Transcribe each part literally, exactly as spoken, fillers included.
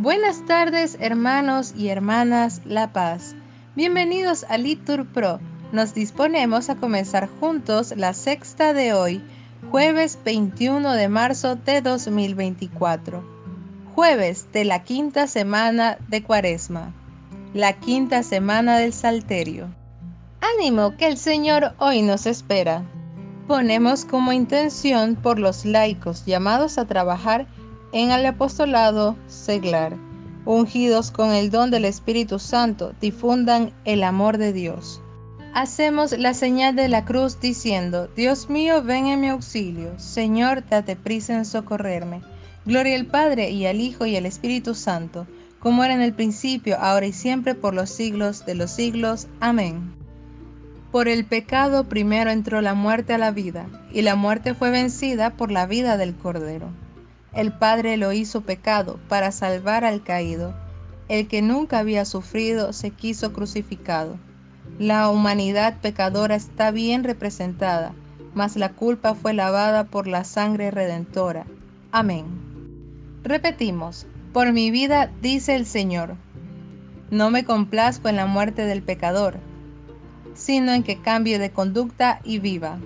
Buenas tardes, hermanos y hermanas La Paz. Bienvenidos a Litur Pro. Nos disponemos a comenzar juntos la sexta de hoy, jueves veintiuno de marzo de dos mil veinticuatro. Jueves de la quinta semana de Cuaresma. La quinta semana del Salterio. Ánimo que el Señor hoy nos espera. Ponemos como intención por los laicos llamados a trabajar en el apostolado seglar, ungidos con el don del Espíritu Santo, difundan el amor de Dios. Hacemos la señal de la cruz diciendo: Dios mío, ven en mi auxilio. Señor, date prisa en socorrerme. Gloria al Padre, y al Hijo, y al Espíritu Santo, como era en el principio, ahora y siempre, por los siglos de los siglos. Amén. Por el pecado primero entró la muerte a la vida, y la muerte fue vencida por la vida del Cordero. El Padre lo hizo pecado para salvar al caído. El que nunca había sufrido se quiso crucificado. La humanidad pecadora está bien representada, mas la culpa fue lavada por la sangre redentora. Amén. Repetimos: por mi vida, dice el Señor, no me complazco en la muerte del pecador, sino en que cambie de conducta y viva.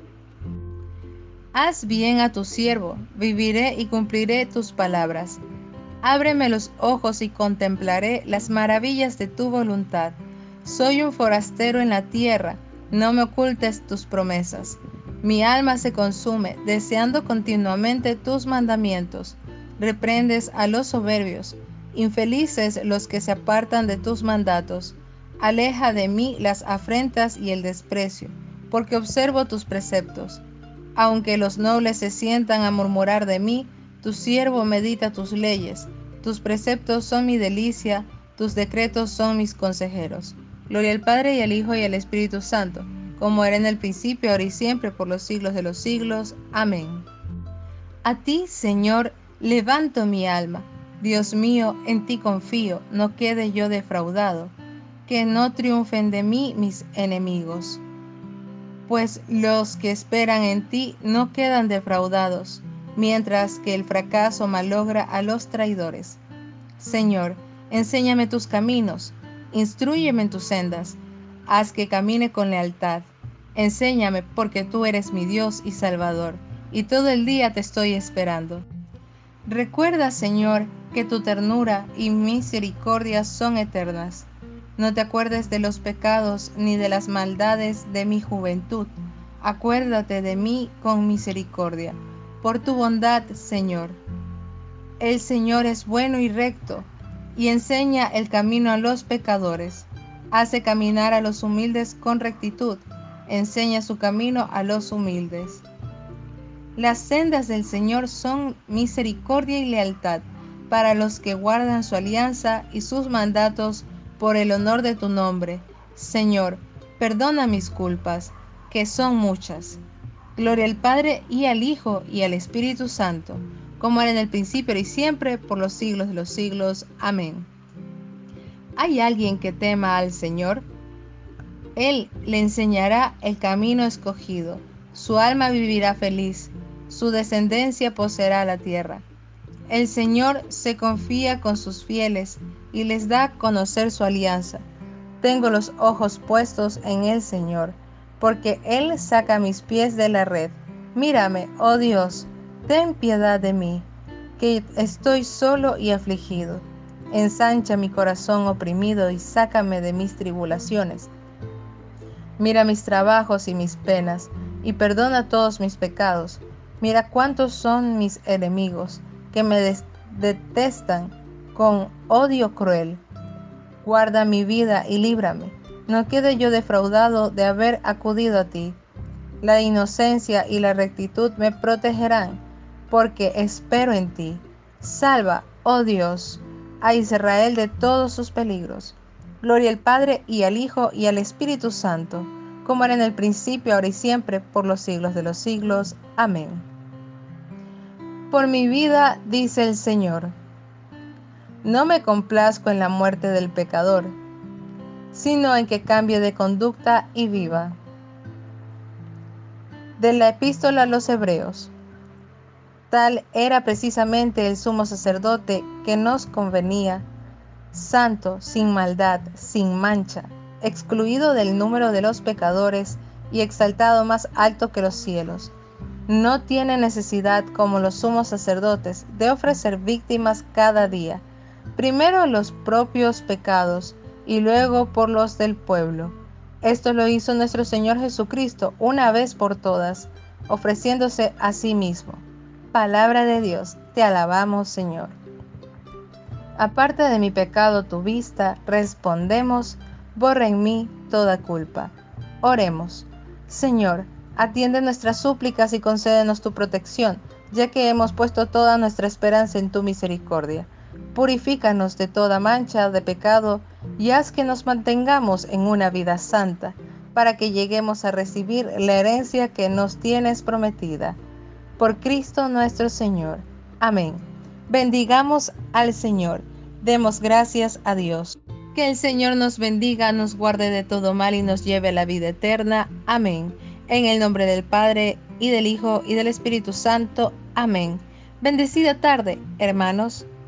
Haz bien a tu siervo, viviré y cumpliré tus palabras. Ábreme los ojos y contemplaré las maravillas de tu voluntad. Soy un forastero en la tierra, no me ocultes tus promesas. Mi alma se consume, deseando continuamente tus mandamientos. Reprendes a los soberbios, infelices los que se apartan de tus mandatos. Aleja de mí las afrentas y el desprecio, porque observo tus preceptos. Aunque los nobles se sientan a murmurar de mí, tu siervo medita tus leyes. Tus preceptos son mi delicia, tus decretos son mis consejeros. Gloria al Padre, y al Hijo, y al Espíritu Santo, como era en el principio, ahora y siempre, por los siglos de los siglos. Amén. A ti, Señor, levanto mi alma. Dios mío, en ti confío, no quede yo defraudado. Que no triunfen de mí mis enemigos. Pues los que esperan en ti no quedan defraudados, mientras que el fracaso malogra a los traidores. Señor, enséñame tus caminos, instrúyeme en tus sendas, haz que camine con lealtad. Enséñame, porque tú eres mi Dios y Salvador, y todo el día te estoy esperando. Recuerda, Señor, que tu ternura y misericordia son eternas. No te acuerdes de los pecados ni de las maldades de mi juventud. Acuérdate de mí con misericordia, por tu bondad, Señor. El Señor es bueno y recto, y enseña el camino a los pecadores. Hace caminar a los humildes con rectitud, enseña su camino a los humildes. Las sendas del Señor son misericordia y lealtad para los que guardan su alianza y sus mandatos por el honor de tu nombre. Señor, perdona mis culpas, que son muchas. Gloria al Padre, y al Hijo, y al Espíritu Santo, como era en el principio, y siempre, por los siglos de los siglos. Amén. ¿Hay alguien que tema al Señor? Él le enseñará el camino escogido. Su alma vivirá feliz, su descendencia poseerá la tierra. El Señor se confía con sus fieles y les da a conocer su alianza. Tengo los ojos puestos en el Señor, porque Él saca mis pies de la red. Mírame, oh Dios, ten piedad de mí, que estoy solo y afligido. Ensancha mi corazón oprimido y sácame de mis tribulaciones. Mira mis trabajos y mis penas, y perdona todos mis pecados. Mira cuántos son mis enemigos, que me des- detestan con odio cruel. Guarda mi vida y líbrame. No quede yo defraudado de haber acudido a ti. La inocencia y la rectitud me protegerán, porque espero en ti. Salva, oh Dios, a Israel de todos sus peligros. Gloria al Padre, y al Hijo, y al Espíritu Santo, como era en el principio, ahora y siempre, por los siglos de los siglos. Amén. Por mi vida, dice el Señor, no me complazco en la muerte del pecador, sino en que cambie de conducta y viva. De la Epístola a los Hebreos. Tal era precisamente el sumo sacerdote que nos convenía, santo, sin maldad, sin mancha, excluido del número de los pecadores y exaltado más alto que los cielos. No tiene necesidad, como los sumos sacerdotes, de ofrecer víctimas cada día, primero los propios pecados y luego por los del pueblo. Esto lo hizo nuestro Señor Jesucristo una vez por todas, ofreciéndose a sí mismo. Palabra de Dios, te alabamos, Señor. Aparte de mi pecado tu vista, respondemos, borra en mí toda culpa. Oremos. Señor, atiende nuestras súplicas y concédenos tu protección, ya que hemos puesto toda nuestra esperanza en tu misericordia. Purifícanos de toda mancha de pecado y haz que nos mantengamos en una vida santa, para que lleguemos a recibir la herencia que nos tienes prometida. Por Cristo nuestro Señor. Amén. Bendigamos al Señor. Demos gracias a Dios. Que el Señor nos bendiga, nos guarde de todo mal y nos lleve a la vida eterna. Amén. En el nombre del Padre, y del Hijo, y del Espíritu Santo. Amén. Bendecida tarde, hermanos.